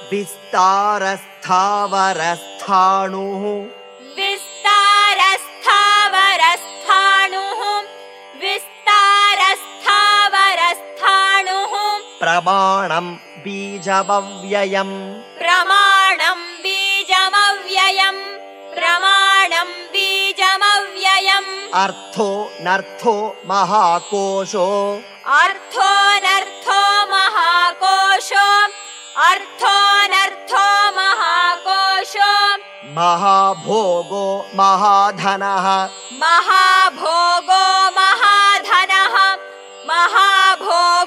विस्तारस्थावरस्थाणुः विस्तारस्थावरस्थाणुः विस्तारस्थावरस्थाणुः प्रमाणं बीजमव्ययम् प्रमाणं बीजमव्ययम् प्रमाणं बीजमव्ययम् अर्थो नर्थो महाकोशो अर्थो नर्थो महाकोशो अर्थो नर्थो महाकोशो महाभोगो महाधनः महाभोगो महाधनः महाभोगो